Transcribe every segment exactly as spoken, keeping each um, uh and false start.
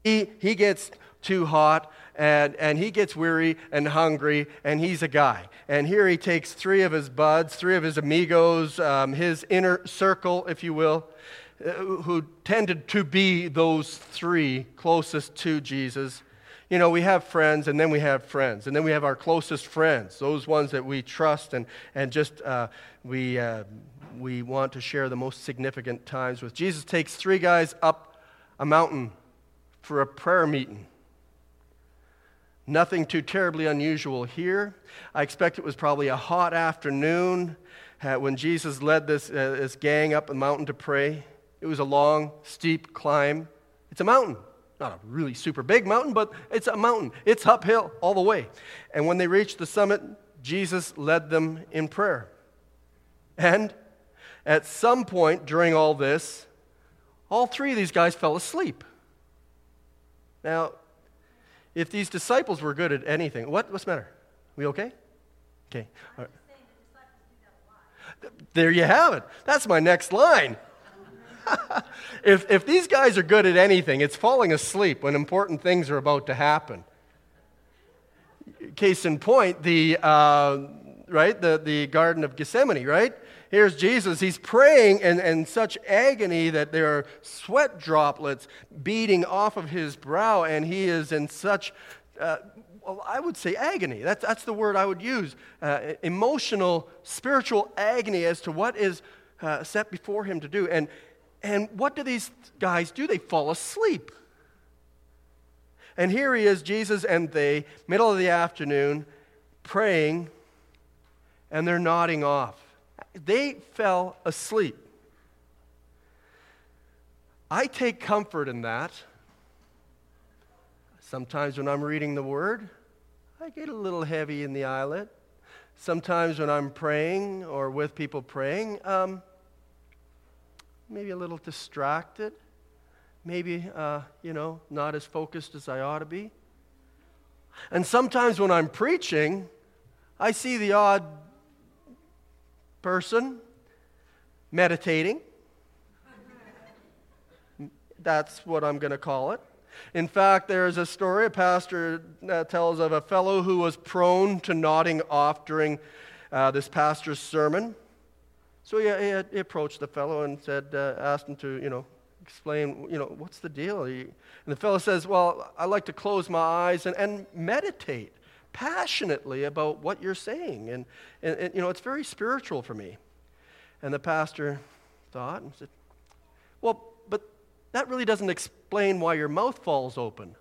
He, he gets too hot, and, and he gets weary and hungry, and he's a guy. And here he takes three of his buds, three of his amigos, um, his inner circle, if you will, uh, who tended to be those three closest to Jesus. You know, we have friends, and then we have friends, and then we have our closest friends, those ones that we trust and, and just uh, we, uh, we want to share the most significant times with. Jesus takes three guys up a mountain for a prayer meeting. Nothing too terribly unusual here. I expect it was probably a hot afternoon uh, when Jesus led this, uh, this gang up the mountain to pray. It was a long, steep climb. It's a mountain. Not a really super big mountain, but it's a mountain. It's uphill all the way. And when they reached the summit, Jesus led them in prayer. And at some point during all this, all three of these guys fell asleep. Now, if these disciples were good at anything, what, what's the matter? We okay? Okay. All right. There you have it. That's my next line. if if these guys are good at anything, it's falling asleep when important things are about to happen. Case in point, the uh, right the the Garden of Gethsemane, right? Here's Jesus. He's praying in, in such agony that there are sweat droplets beating off of his brow, and he is in such, uh, well, I would say agony. That's, that's the word I would use. Uh, emotional, spiritual agony as to what is uh, set before him to do. And, and what do these guys do? They fall asleep. And here he is, Jesus and they, middle of the afternoon, praying, and they're nodding off. They fell asleep. I take comfort in that. Sometimes when I'm reading the Word, I get a little heavy in the eyelid. Sometimes when I'm praying or with people praying, um, maybe a little distracted. Maybe, uh, you know, not as focused as I ought to be. And sometimes when I'm preaching, I see the odd person meditating. That's what I'm going to call it. In fact, there's a story a pastor uh, tells of a fellow who was prone to nodding off during uh, this pastor's sermon. So he, he, he approached the fellow and said, uh, asked him to, you know, explain, you know, what's the deal? He, and the fellow says, well, I like to close my eyes and, and meditate passionately about what you're saying. And, and, and, you know, it's very spiritual for me. And the pastor thought and said, well, but that really doesn't explain why your mouth falls open.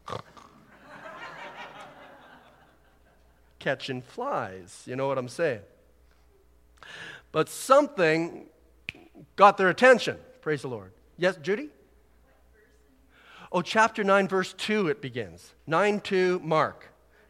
Catching flies, you know what I'm saying? But something got their attention. Praise the Lord. Yes, Judy? Oh, chapter nine, verse two it begins. nine two, Mark.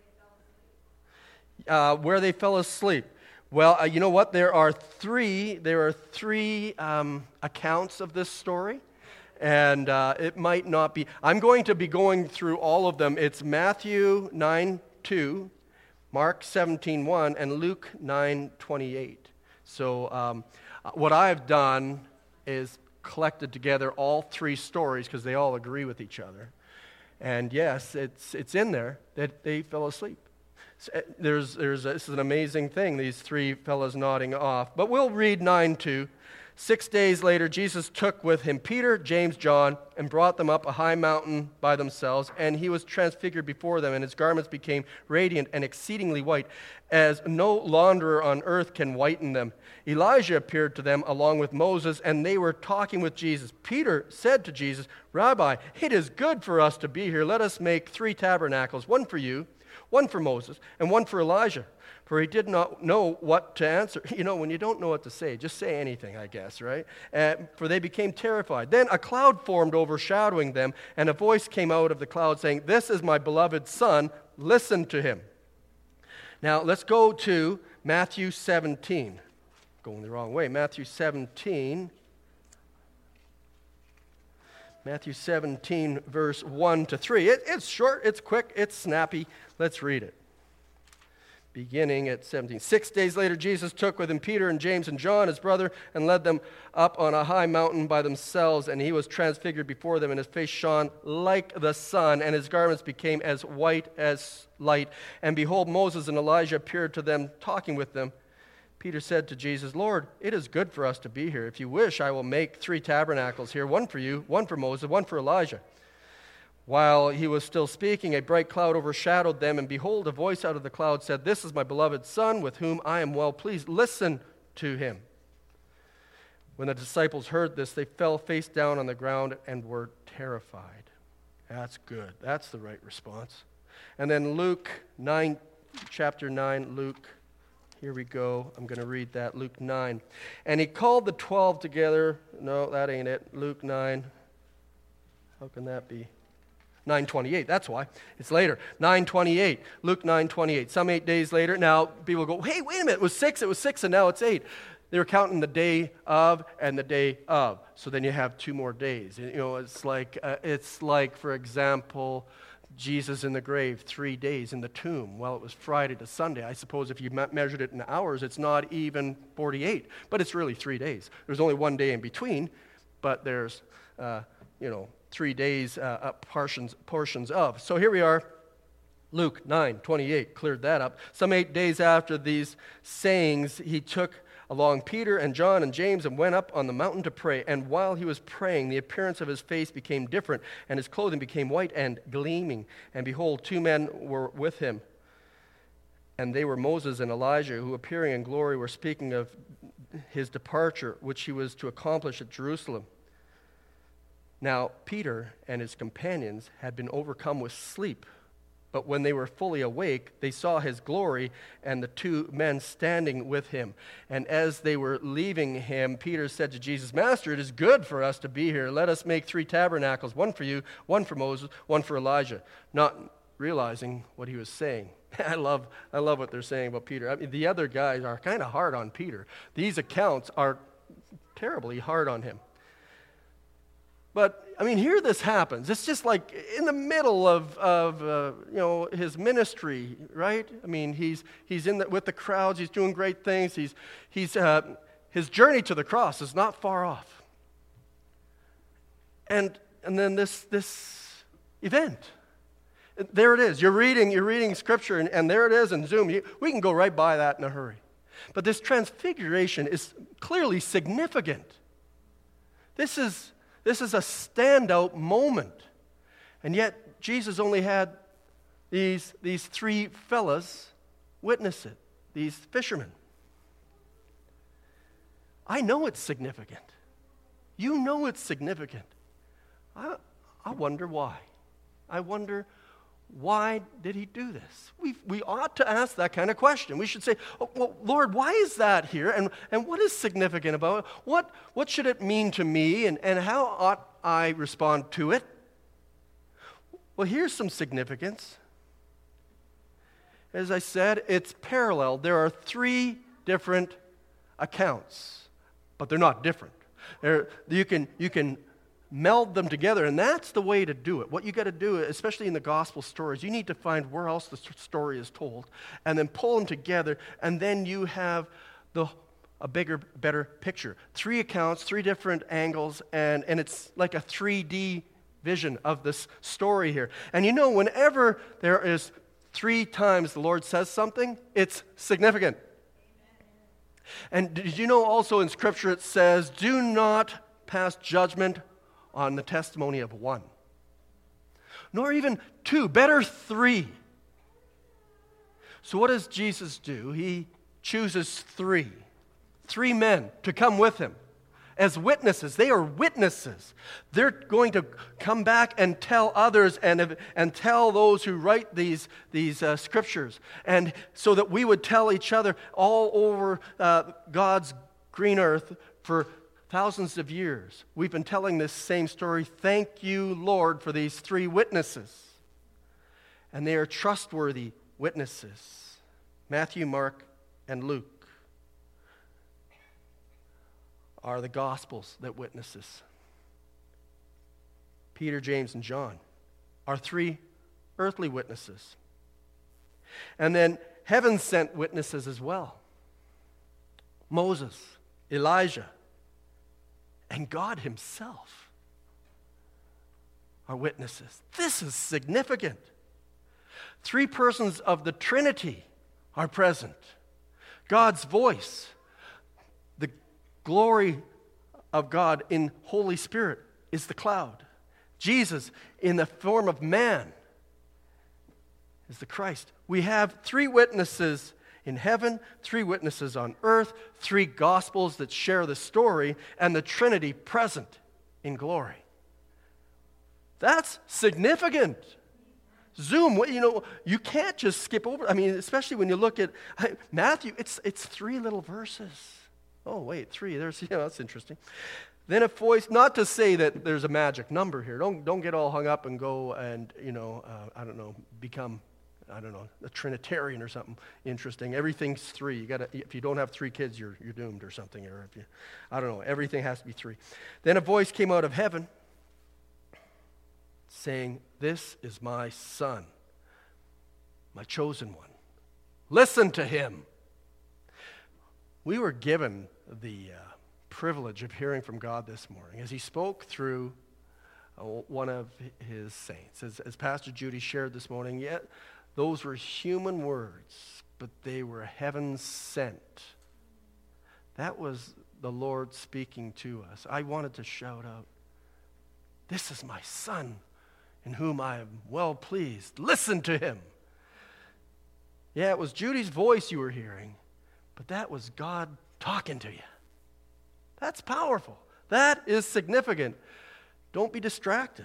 Uh, where they fell asleep. Well, uh, you know what? There are three. There are three um, accounts of this story, and uh, it might not be. I'm going to be going through all of them. It's Matthew nine two, Mark seventeen one, and Luke nine twenty-eight. So um, what I've done is collected together all three stories because they all agree with each other. And yes, it's it's in there that they fell asleep. There's, there's a, this is an amazing thing, these three fellows nodding off. But we'll read nine two. Six days later, Jesus took with him Peter, James, John, and brought them up a high mountain by themselves. And he was transfigured before them, and his garments became radiant and exceedingly white, as no launderer on earth can whiten them. Elijah appeared to them along with Moses, and they were talking with Jesus. Peter said to Jesus, Rabbi, it is good for us to be here. Let us make three tabernacles, one for you, one for Moses, and one for Elijah. For he did not know what to answer. You know, when you don't know what to say, just say anything, I guess, right? Uh, for they became terrified. Then a cloud formed overshadowing them, and a voice came out of the cloud saying, This is my beloved Son, listen to him. Now, let's go to Matthew seventeen. Going the wrong way. Matthew seventeen. Matthew seventeen, verse one to three. It, it's short, it's quick, it's snappy. Let's read it. beginning at seventeen. Six days later, Jesus took with him Peter and James and John, his brother, and led them up on a high mountain by themselves. And he was transfigured before them, and his face shone like the sun, and his garments became as white as light. And behold, Moses and Elijah appeared to them, talking with them. Peter said to Jesus, Lord, it is good for us to be here. If you wish, I will make three tabernacles here, one for you, one for Moses, one for Elijah. While he was still speaking, a bright cloud overshadowed them, and behold, a voice out of the cloud said, This is my beloved Son, with whom I am well pleased. Listen to him. When the disciples heard this, they fell face down on the ground and were terrified. That's good. That's the right response. And then Luke nine, chapter nine, Luke, here we go. I'm going to read that, Luke nine. And he called the twelve together. No, that ain't it. Luke nine. How can that be? nine twenty-eight, that's why. It's later. nine twenty-eight, Luke nine twenty-eight. Some eight days later, now people go, hey, wait a minute, it was six, it was six, and now it's eight. They were counting the day of and the day of. So then you have two more days. You know, it's like, uh, it's like, for example, Jesus in the grave, three days in the tomb. Well, it was Friday to Sunday. I suppose if you me- measured it in hours, it's not even forty-eight, but it's really three days. There's only one day in between, but there's, uh, you know, three days, uh, uh, portions, portions of. So here we are, Luke nine twenty-eight, cleared that up. Some eight days after these sayings, he took along Peter and John and James and went up on the mountain to pray. And while he was praying, the appearance of his face became different, and his clothing became white and gleaming. And behold, two men were with him. And they were Moses and Elijah, who appearing in glory were speaking of his departure, which he was to accomplish at Jerusalem. Now, Peter and his companions had been overcome with sleep. But when they were fully awake, they saw his glory and the two men standing with him. And as they were leaving him, Peter said to Jesus, Master, it is good for us to be here. Let us make three tabernacles, one for you, one for Moses, one for Elijah. Not realizing what he was saying. I love, I love what they're saying about Peter. I mean, the other guys are kind of hard on Peter. These accounts are terribly hard on him. But, I mean, here this happens. It's just like in the middle of, of uh, you know, his ministry, right? I mean, he's he's in the, with the crowds. He's doing great things. He's he's uh, his journey to the cross is not far off. And and then this this event, there it is. You're reading you're reading Scripture, and, and there it is in Zoom. You, we can go right by that in a hurry. But this transfiguration is clearly significant. This is. This is a standout moment. And yet, Jesus only had these, these three fellas witness it, these fishermen. I know it's significant. You know it's significant. I, I wonder why. I wonder, why did he do this? We we ought to ask that kind of question. We should say, oh, well, Lord, why is that here? And, and what is significant about it? What, what should it mean to me? And, and how ought I respond to it? Well, here's some significance. As I said, it's parallel. There are three different accounts, but they're not different. They're, you can you can meld them together, and that's the way to do it. What you got to do, especially in the gospel stories, you need to find where else the story is told, and then pull them together, and then you have the a bigger, better picture. Three accounts, three different angles, and, and it's like a three D vision of this story here. And you know, whenever there is three times the Lord says something, it's significant. And did you know also in Scripture it says, do not pass judgment on the testimony of one, nor even two, better three. So what does Jesus do? He chooses three, three men to come with him as witnesses. They are witnesses. They're going to come back and tell others and, and tell those who write these, these uh, scriptures, and so that we would tell each other all over uh, God's green earth for thousands of years. We've been telling this same story. Thank you, Lord, for these three witnesses. And they are trustworthy witnesses. Matthew, Mark, and Luke are the Gospels that witnesses. Peter, James, and John are three earthly witnesses. And then heaven sent witnesses as well. Moses, Elijah, and God himself are witnesses. This is significant. Three persons of the Trinity are present. God's voice, the glory of God in Holy Spirit is the cloud. Jesus in the form of man is the Christ. We have three witnesses in heaven, three witnesses on earth, three gospels that share the story, and the Trinity present in glory. That's significant. Zoom, you know, you can't just skip over. I mean, especially when you look at Matthew, it's it's three little verses. Oh, wait, three. There's, you know, that's interesting. Then a voice, not to say that there's a magic number here. Don't don't get all hung up and go and, you know, uh, I don't know, become, I don't know, a Trinitarian or something interesting. Everything's three. You gotta, if you don't have three kids, you're you're doomed or something. Or if you, I don't know, everything has to be three. Then a voice came out of heaven saying, "This is my son, my chosen one. Listen to him." We were given the uh, privilege of hearing from God this morning as he spoke through uh, one of his saints. As, as Pastor Judy shared this morning, yet those were human words, but they were heaven sent. That was the Lord speaking to us. I wanted to shout out, "This is my son, in whom I am well pleased. Listen to him." Yeah, it was Judy's voice you were hearing, but that was God talking to you. That's powerful. That is significant. Don't be distracted.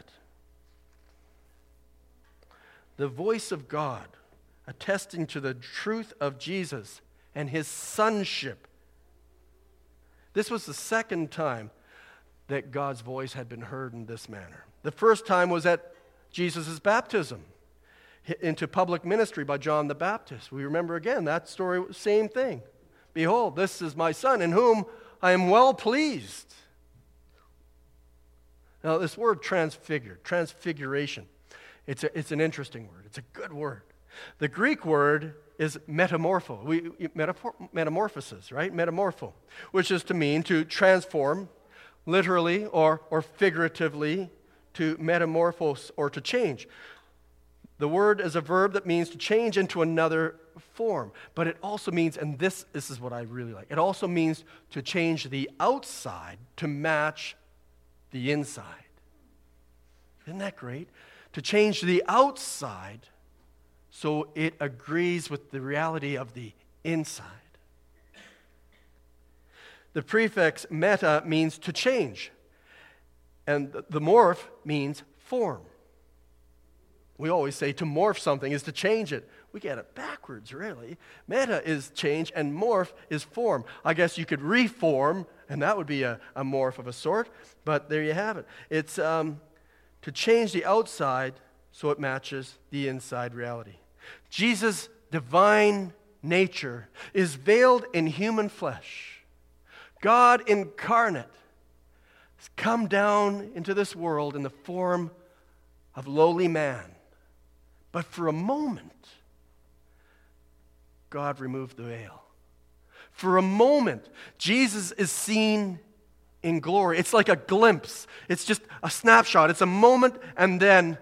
The voice of God attesting to the truth of Jesus and his sonship. This was the second time that God's voice had been heard in this manner. The first time was at Jesus' baptism into public ministry by John the Baptist. We remember again that story, same thing. "Behold, this is my son in whom I am well pleased." Now this word transfigured, transfiguration, it's, a, it's an interesting word. It's a good word. The Greek word is metamorpho. We, metaphor, metamorphosis, right? Metamorpho, which is to mean to transform, literally or, or figuratively, to metamorphose or to change. The word is a verb that means to change into another form. But it also means, and this, this is what I really like, it also means to change the outside to match the inside. Isn't that great? To change the outside so it agrees with the reality of the inside. The prefix meta means to change. And the morph means form. We always say to morph something is to change it. We get it backwards, really. Meta is change, and morph is form. I guess you could reform, and that would be a, a morph of a sort, but there you have it. It's um, to change the outside so it matches the inside reality. Jesus' divine nature is veiled in human flesh. God incarnate has come down into this world in the form of lowly man. But for a moment, God removed the veil. For a moment, Jesus is seen in glory. It's like a glimpse. It's just a snapshot. It's a moment and then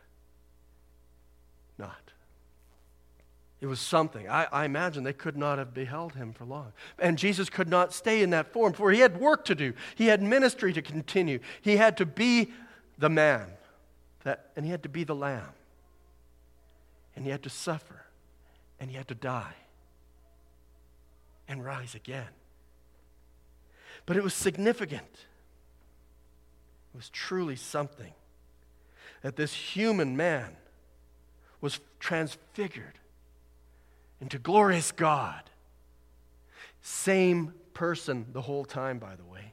not. It was something. I, I imagine they could not have beheld him for long. And Jesus could not stay in that form, for he had work to do. He had ministry to continue. He had to be the man, that, and he had to be the lamb. And he had to suffer, and he had to die, and rise again. But it was significant. It was truly something that this human man was transfigured into glorious God. Same person the whole time, by the way.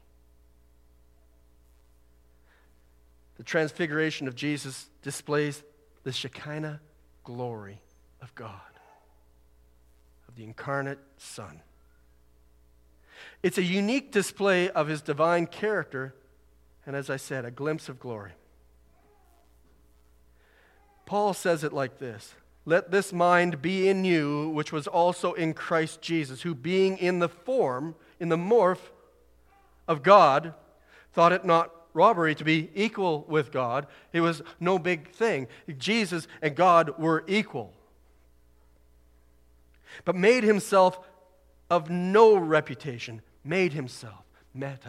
The transfiguration of Jesus displays the Shekinah glory of God, of the incarnate Son. It's a unique display of his divine character, and as I said, a glimpse of glory. Paul says it like this: let this mind be in you, which was also in Christ Jesus, who being in the form, in the morph of God, thought it not robbery to be equal with God. It was no big thing. Jesus and God were equal. But made himself of no reputation, made himself, meta,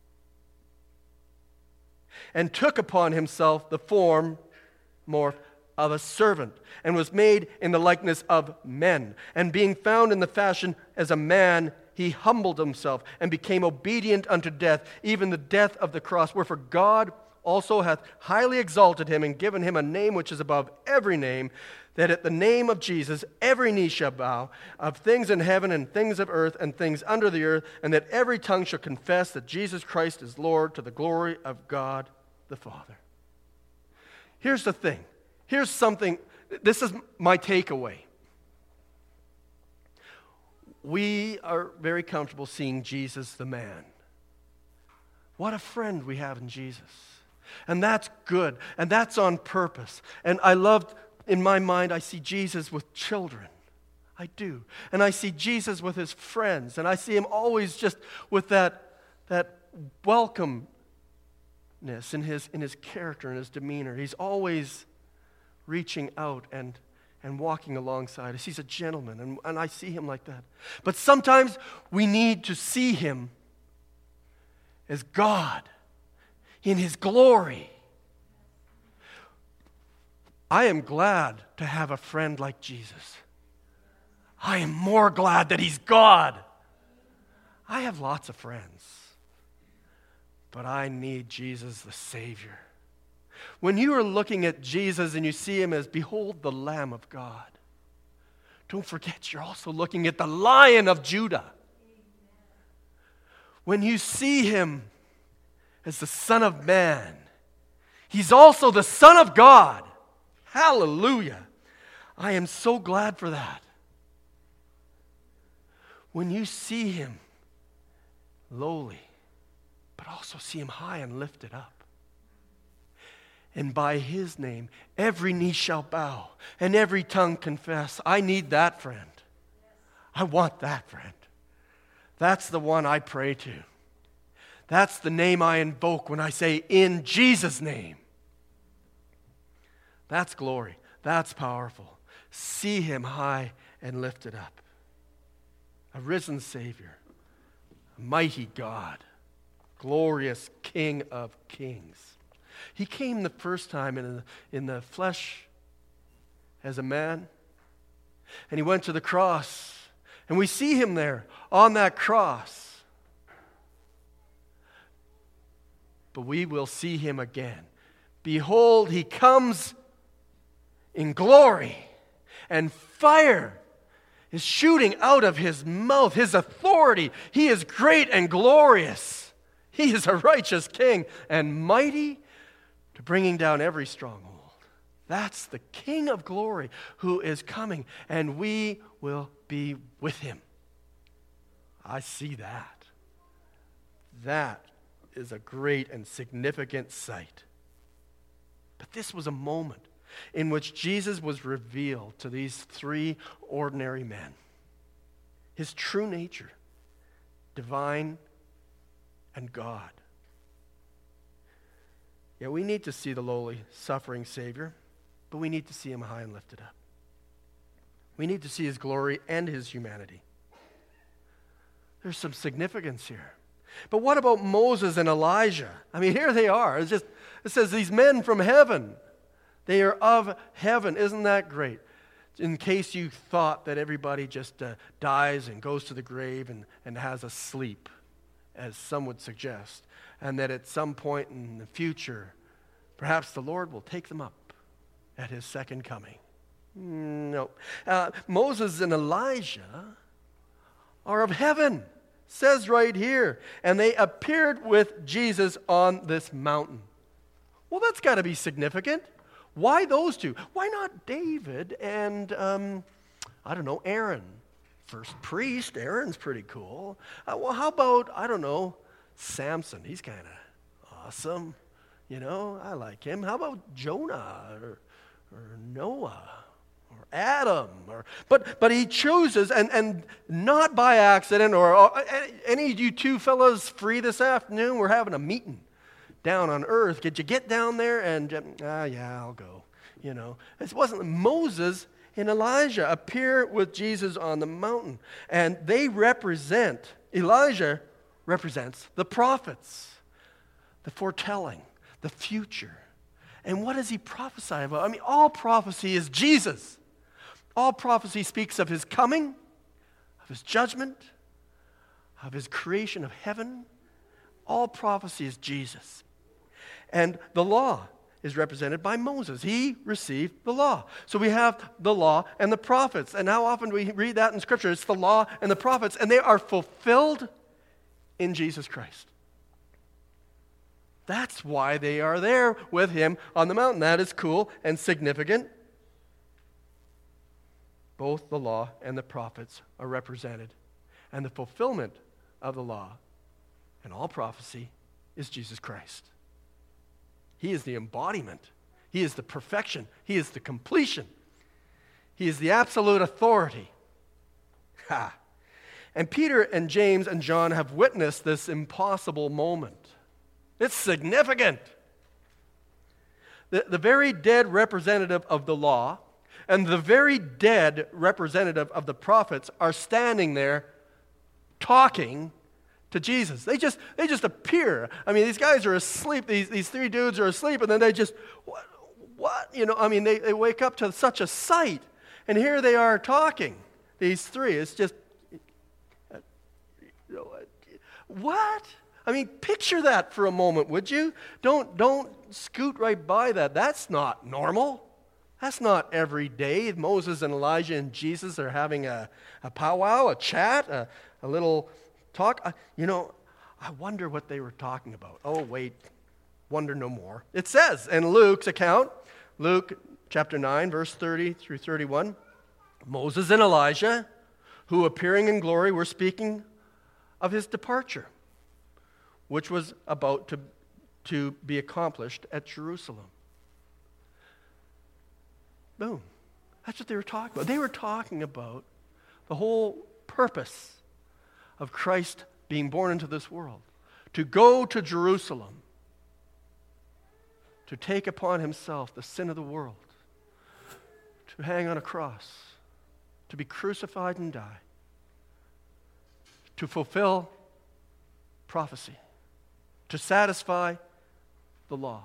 and took upon himself the form, morph, of a servant, and was made in the likeness of men. And being found in the fashion as a man, he humbled himself and became obedient unto death, even the death of the cross. Wherefore God also hath highly exalted him and given him a name which is above every name, that at the name of Jesus every knee shall bow, of things in heaven and things of earth and things under the earth, and that every tongue shall confess that Jesus Christ is Lord, to the glory of God the Father. Here's the thing. Here's something, this is my takeaway. We are very comfortable seeing Jesus the man. What a friend we have in Jesus. And that's good. And that's on purpose. And I loved, in my mind, I see Jesus with children. I do. And I see Jesus with his friends. And I see him always just with that, that welcomeness in his, in his character and his demeanor. He's always reaching out and, and walking alongside us. He's a gentleman, and, and I see him like that. But sometimes we need to see him as God in his glory. I am glad to have a friend like Jesus. I am more glad that he's God. I have lots of friends, but I need Jesus the Savior. When you are looking at Jesus and you see him as, behold, the Lamb of God, don't forget you're also looking at the Lion of Judah. When you see him as the Son of Man, he's also the Son of God. Hallelujah. I am so glad for that. When you see him lowly, but also see him high and lifted up. And by his name, every knee shall bow and every tongue confess. I need that friend. I want that friend. That's the one I pray to. That's the name I invoke when I say, in Jesus' name. That's glory. That's powerful. See him high and lifted up. A risen Savior. A mighty God. Glorious King of kings. He came the first time in the, in the flesh as a man. And he went to the cross. And we see him there on that cross. But we will see him again. Behold, he comes in glory. And fire is shooting out of his mouth. His authority. He is great and glorious. He is a righteous king and mighty, to bringing down every stronghold. That's the King of glory who is coming, and we will be with him. I see that. That is a great and significant sight. But this was a moment in which Jesus was revealed to these three ordinary men. His true nature, divine and God. Yeah, we need to see the lowly, suffering Savior, but we need to see him high and lifted up. We need to see his glory and his humanity. There's some significance here. But what about Moses and Elijah? I mean, here they are. It's just, it says these men from heaven. They are of heaven. Isn't that great? In case you thought that everybody just uh, dies and goes to the grave and, and has a sleep, as some would suggest, and that at some point in the future, perhaps the Lord will take them up at his second coming. No. Uh, Moses and Elijah are of heaven, says right here, and they appeared with Jesus on this mountain. Well, that's got to be significant. Why those two? Why not David and, um, I don't know, Aaron? First priest, Aaron's pretty cool. Uh, well, how about, I don't know, Samson? He's kind of awesome. You know, I like him. How about Jonah or, or Noah? or Adam. Or, but, but he chooses, and, and not by accident, or, or any of you two fellas free this afternoon? We're having a meeting down on earth. Could you get down there? And, ah, yeah, I'll go. You know, it wasn't Moses and Elijah appear with Jesus on the mountain. And they represent, Elijah represents the prophets, the foretelling, the future. And what does he prophesy about? I mean, all prophecy is Jesus. All prophecy speaks of his coming, of his judgment, of his creation of heaven. All prophecy is Jesus. And the law is represented by Moses. He received the law. So we have the law and the prophets. And how often do we read that in Scripture? It's the law and the prophets, and they are fulfilled in Jesus Christ. That's why they are there with him on the mountain. That is cool and significant. Both the law and the prophets are represented. And the fulfillment of the law and all prophecy is Jesus Christ. He is the embodiment. He is the perfection. He is the completion. He is the absolute authority. Ha! And Peter and James and John have witnessed this impossible moment. It's significant. The, the very dead representative of the law and the very dead representative of the prophets are standing there talking to Jesus. They just they just appear. I mean, these guys are asleep. These, these three dudes are asleep, and then they just, what? what? You know, I mean, they, they wake up to such a sight, and here they are talking, these three. It's just, you know, what? I mean, picture that for a moment, would you? Don't, don't scoot right by that. That's not normal. That's not every day. Moses and Elijah and Jesus are having a, a powwow, a chat, a, a little talk. I, you know, I wonder what they were talking about. Oh, wait, wonder no more. It says in Luke's account, Luke chapter nine, verse thirty through thirty-one, Moses and Elijah, who appearing in glory were speaking of his departure, which was about to, to be accomplished at Jerusalem. Boom. That's what they were talking about. They were talking about the whole purpose of Christ being born into this world, to go to Jerusalem, to take upon himself the sin of the world, to hang on a cross, to be crucified and die, to fulfill prophecy, to satisfy the law.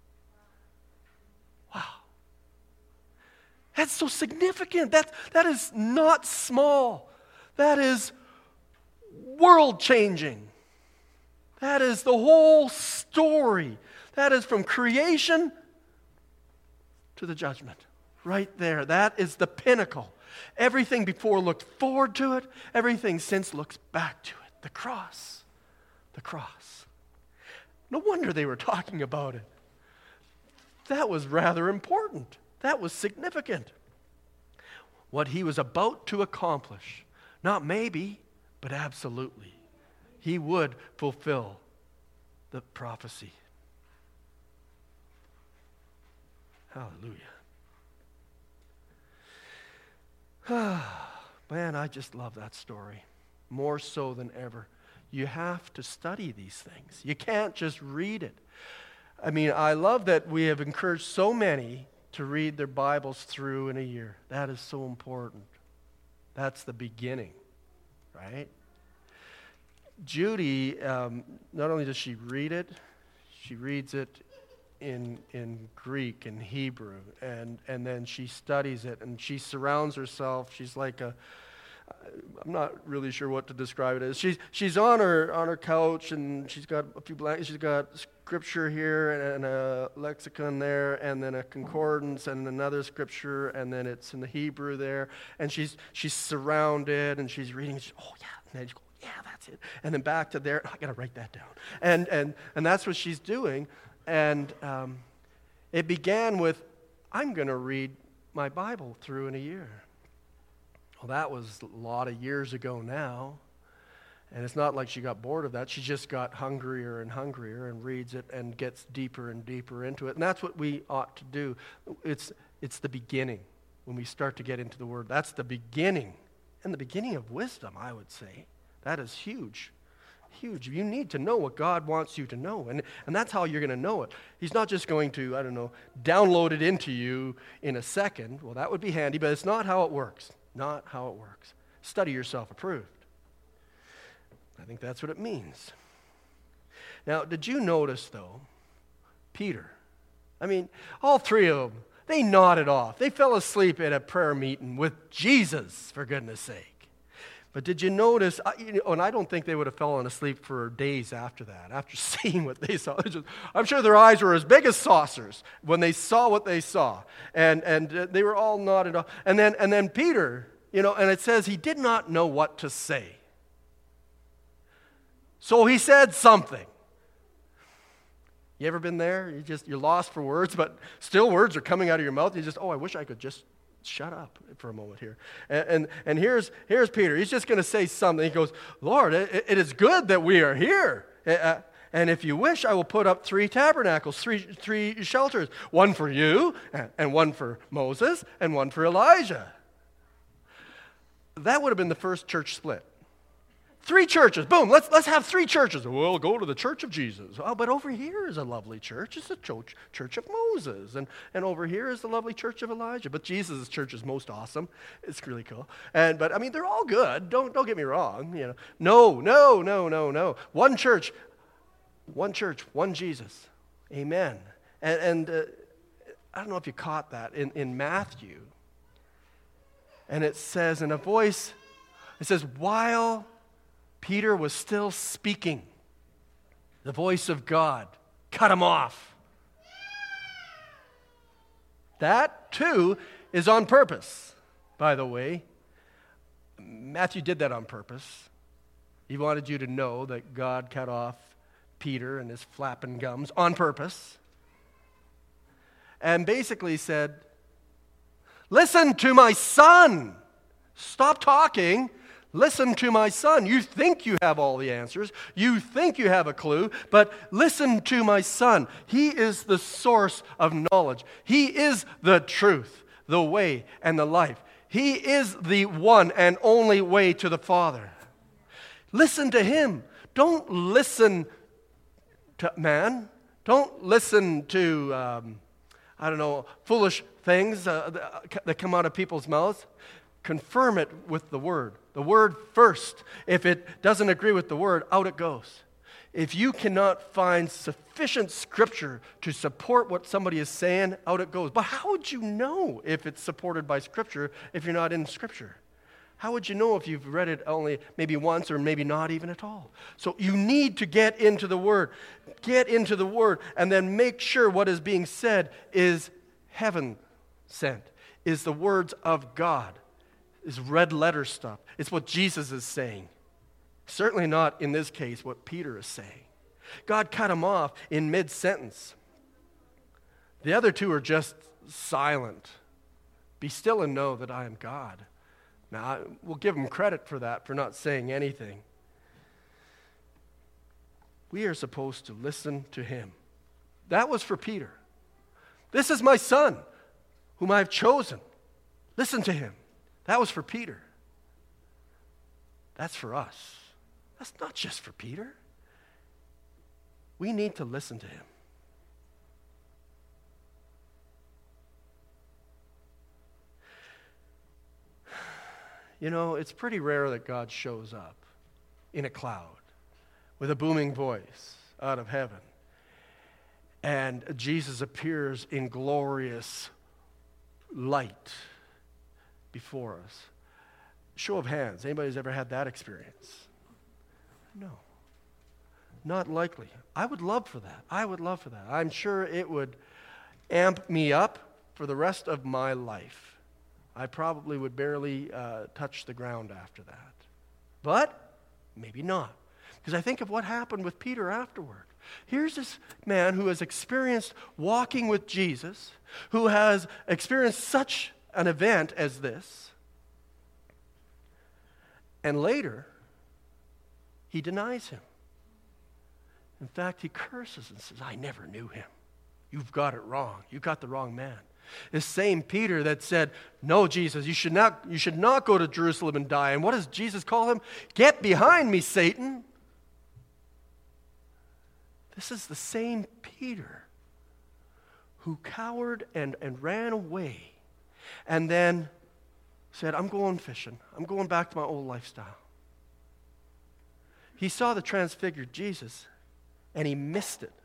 Wow. That's so significant. That, that is not small. That is world-changing. That is the whole story. That is from creation to the judgment. Right there. That is the pinnacle. Everything before looked forward to it. Everything since looks back to it. The cross. The cross. No wonder they were talking about it. That was rather important. That was significant. What he was about to accomplish. Not maybe, but absolutely. He would fulfill the prophecy. Hallelujah. Man, I just love that story. More so than ever. You have to study these things. You can't just read it. I mean, I love that we have encouraged so many to read their Bibles through in a year. That is so important. That's the beginning, right? Judy, um, not only does she read it, she reads it in in Greek and Hebrew, and, and then she studies it, and she surrounds herself. She's like a, I'm not really sure what to describe it as. She's she's on her on her couch, and she's got a few blankets. She's got scripture here and, and a lexicon there, and then a concordance and another scripture, and then it's in the Hebrew there. And she's she's surrounded, and she's reading. And she's, oh yeah, and then she goes, yeah, that's it. And then back to there. I gotta write that down. And and and that's what she's doing. And um, it began with, I'm going to read my Bible through in a year. Well, that was a lot of years ago now. And it's not like she got bored of that. She just got hungrier and hungrier and reads it and gets deeper and deeper into it. And that's what we ought to do. It's, it's the beginning. when we start to get into the Word. That's the beginning, and the beginning of wisdom, I would say. That is huge. Huge. You need to know what God wants you to know, and, and that's how you're going to know it. He's not just going to, I don't know, download it into you in a second. Well, that would be handy, but it's not how it works. Not how it works. Study yourself approved. I think that's what it means. Now, did you notice, though, Peter? I mean, all three of them, they nodded off. They fell asleep at a prayer meeting with Jesus, for goodness sake. But did you notice, you know, and I don't think they would have fallen asleep for days after that, after seeing what they saw. Just, I'm sure their eyes were as big as saucers when they saw what they saw. And and uh, they were all nodded off. And then, and then Peter, you know, and it says he did not know what to say. So he said something. You ever been there? You just, you're lost for words, but still words are coming out of your mouth. You just, oh, I wish I could just shut up for a moment here. And and, and here's here's Peter. He's just going to say something. He goes, Lord, it, it is good that we are here. Uh, and if you wish, I will put up three tabernacles, three three shelters, one for you, and one for Moses, and one for Elijah. That would have been the first church split. Three churches. Boom, let's let's have three churches. Well, go to the Church of Jesus. Oh, but over here is a lovely church. It's the church, church of Moses. And, and over here is the lovely Church of Elijah. But Jesus' church is most awesome. It's really cool. And but I mean, they're all good. Don't don't get me wrong. You know. No, no, no, no, no. One church, one church, one Jesus. Amen. And, and uh, I don't know if you caught that in, in Matthew. And it says in a voice, it says, while Peter was still speaking, the voice of God cut him off. That, too, is on purpose, by the way. Matthew did that on purpose. He wanted you to know that God cut off Peter and his flapping gums on purpose. And basically said, listen to my son. Stop talking. Listen to my son. You think you have all the answers. You think you have a clue, but listen to my son. He is the source of knowledge. He is the truth, the way, and the life. He is the one and only way to the Father. Listen to him. Don't listen to man. Don't listen to, um, I don't know, foolish things uh, that come out of people's mouths. Confirm it with the Word. The Word first. If it doesn't agree with the Word, out it goes. If you cannot find sufficient Scripture to support what somebody is saying, out it goes. But how would you know if it's supported by Scripture if you're not in Scripture? How would you know if you've read it only maybe once or maybe not even at all? So you need to get into the Word. Get into the Word and then make sure what is being said is heaven sent, is the words of God. Is red letter stuff. It's what Jesus is saying. Certainly not, in this case, what Peter is saying. God cut him off in mid-sentence. The other two are just silent. Be still and know that I am God. Now, I, we'll give him credit for that, for not saying anything. We are supposed to listen to him. That was for Peter. This is my son, whom I have chosen. Listen to him. That was for Peter. That's for us. That's not just for Peter. We need to listen to him. You know, it's pretty rare that God shows up in a cloud with a booming voice out of heaven. And Jesus appears in glorious light before us. Show of hands. Anybody's ever had that experience? No. Not likely. I would love for that. I would love for that. I'm sure it would amp me up for the rest of my life. I probably would barely uh, touch the ground after that. But maybe not. Because I think of what happened with Peter afterward. Here's this man who has experienced walking with Jesus, who has experienced such an event as this, and later he denies him. In fact, he curses and says, I never knew him. You've got it wrong. You got the wrong man. This same Peter that said, no, Jesus, you should not, you should not go to Jerusalem and die. And what does Jesus call him? Get behind me, Satan. This is the same Peter who cowered and, and ran away and then said, I'm going fishing. I'm going back to my old lifestyle. He saw the transfigured Jesus and he missed it.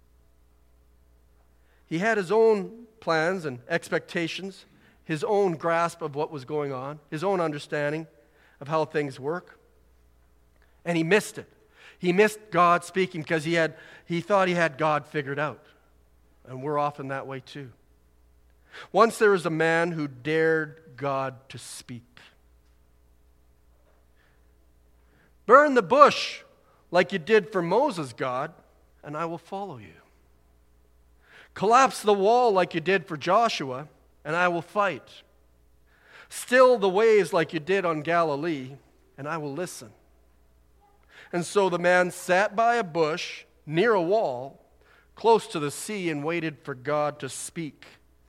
He had his own plans and expectations, his own grasp of what was going on, his own understanding of how things work. And he missed it. He missed God speaking because he had he thought he had God figured out. And we're often that way too. Once there was a man who dared God to speak. Burn the bush like you did for Moses, God, and I will follow you. Collapse the wall like you did for Joshua, and I will fight. Still the waves like you did on Galilee, and I will listen. And so the man sat by a bush near a wall, close to the sea, and waited for God to speak.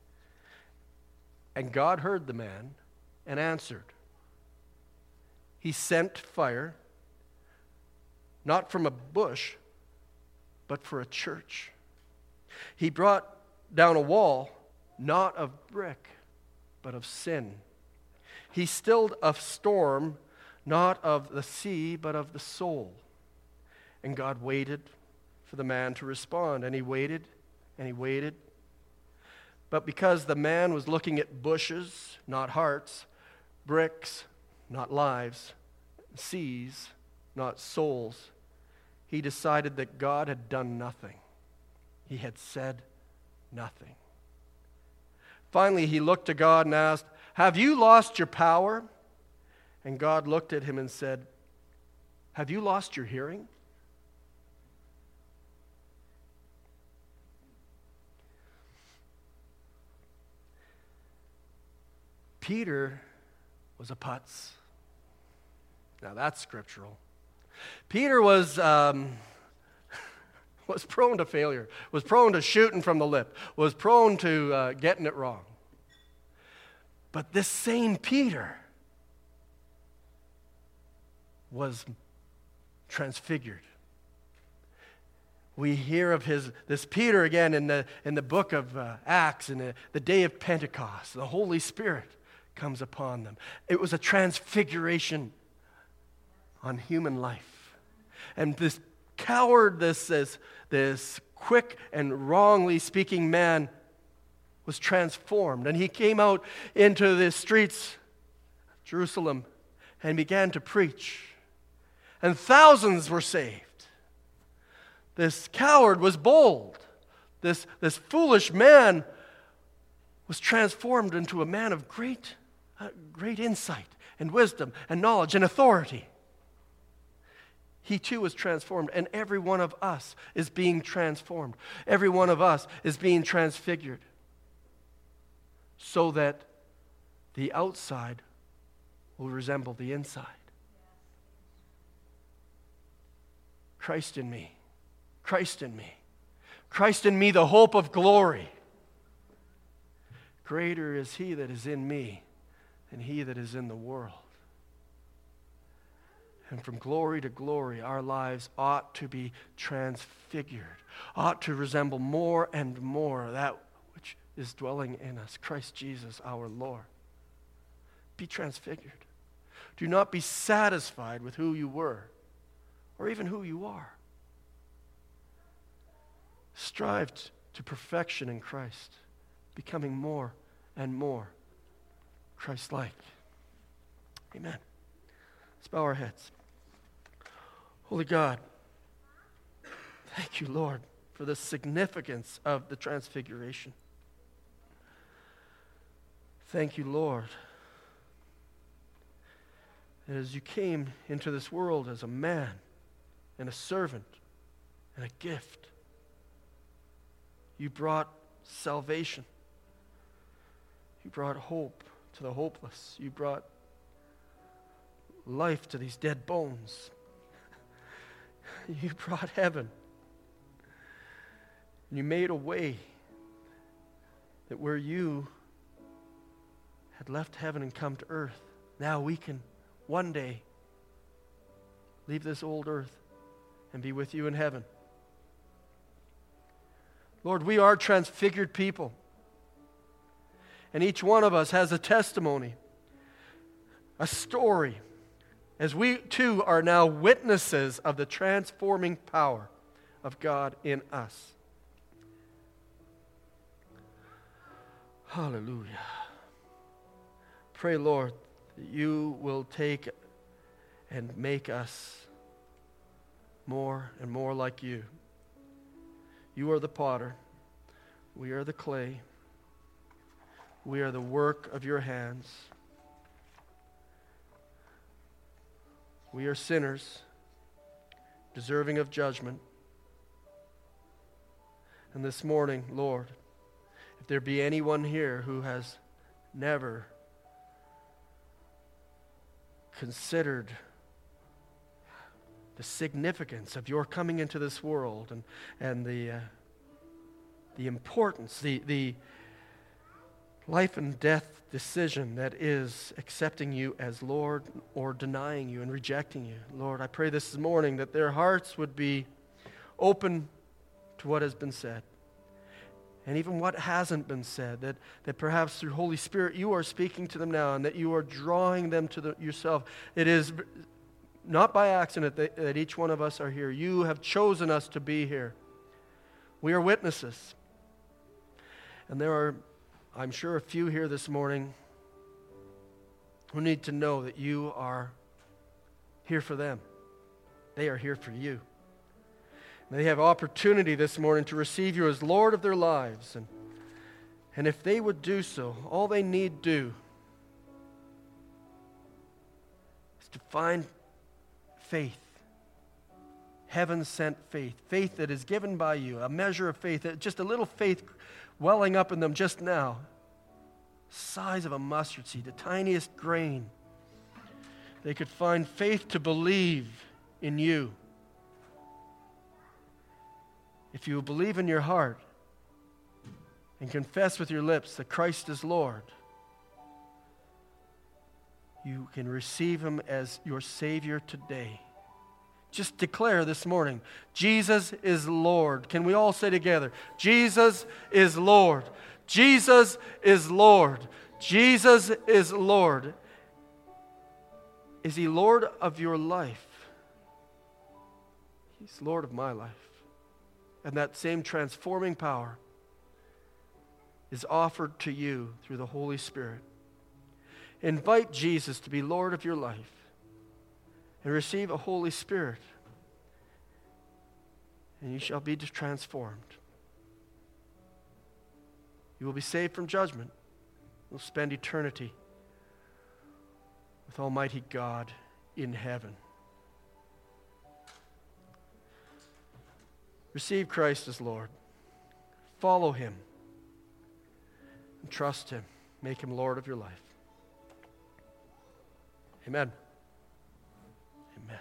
And God heard the man and answered. He sent fire, not from a bush, but for a church. He brought down a wall, not of brick, but of sin. He stilled a storm, not of the sea, but of the soul. And God waited for the man to respond. And he waited, and he waited. But because the man was looking at bushes, not hearts, bricks, not lives, seas, not souls, he decided that God had done nothing. He had said nothing. Finally, he looked to God and asked, have you lost your power? And God looked at him and said, have you lost your hearing? Peter was a putz. Now that's scriptural. Peter was um, was prone to failure, was prone to shooting from the lip, was prone to uh, getting it wrong. But this same Peter was transfigured. We hear of his this Peter again in the in the book of uh, Acts, in the, the day of Pentecost. The Holy Spirit comes upon them. It was a transfiguration on human life. And this coward, this, this, this quick and wrongly speaking man was transformed. And he came out into the streets of Jerusalem and began to preach. And thousands were saved. This coward was bold. This, this foolish man was transformed into a man of great, uh, great insight and wisdom and knowledge and authority. He too was transformed, and every one of us is being transformed. Every one of us is being transfigured so that the outside will resemble the inside. Christ in me. Christ in me. Christ in me, the hope of glory. Greater is he that is in me than he that is in the world. And from glory to glory, our lives ought to be transfigured, ought to resemble more and more that which is dwelling in us, Christ Jesus our Lord. Be transfigured. Do not be satisfied with who you were or even who you are. Strive to perfection in Christ, becoming more and more Christ-like. Amen. Let's bow our heads. Holy God, thank you, Lord, for the significance of the transfiguration. Thank you, Lord, that as you came into this world as a man and a servant and a gift, you brought salvation. You brought hope to the hopeless. You brought life to these dead bones. You brought heaven. You made a way that where you had left heaven and come to earth, now we can one day leave this old earth and be with you in heaven. Lord, we are transfigured people. And each one of us has a testimony, a story, as we too are now witnesses of the transforming power of God in us. Hallelujah. Pray, Lord, that you will take and make us more and more like you. You are the potter. We are the clay. We are the work of your hands. We are sinners, deserving of judgment. And this morning, Lord, if there be anyone here who has never considered the significance of your coming into this world and, and the, uh, the importance, the, the life and death decision that is accepting you as Lord or denying you and rejecting you. Lord, I pray this morning that their hearts would be open to what has been said. And even what hasn't been said, that, that perhaps through Holy Spirit you are speaking to them now and that you are drawing them to the, yourself. It is not by accident that, that each one of us are here. You have chosen us to be here. We are witnesses. And there are, I'm sure, a few here this morning who need to know that you are here for them. They are here for you. And they have opportunity this morning to receive you as Lord of their lives. And, and if they would do so, all they need do is to find faith, heaven-sent faith, faith that is given by you, a measure of faith, just a little faith welling up in them just now, size of a mustard seed, the tiniest grain. They could find faith to believe in you. If you believe in your heart and confess with your lips that Christ is Lord, you can receive him as your Savior today. Just declare this morning, Jesus is Lord. Can we all say together, Jesus is Lord. Jesus is Lord. Jesus is Lord. Is he Lord of your life? He's Lord of my life. And that same transforming power is offered to you through the Holy Spirit. Invite Jesus to be Lord of your life and receive a Holy Spirit, and you shall be transformed. You will be saved from judgment. You'll spend eternity with Almighty God in heaven. Receive Christ as Lord. Follow him. And trust him. Make him Lord of your life. Amen. Amen.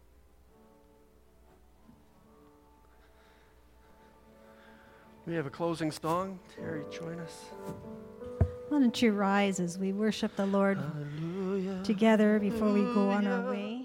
We have a closing song. Terry, join us. Why don't you rise as we worship the Lord Hallelujah. together before we go on our way?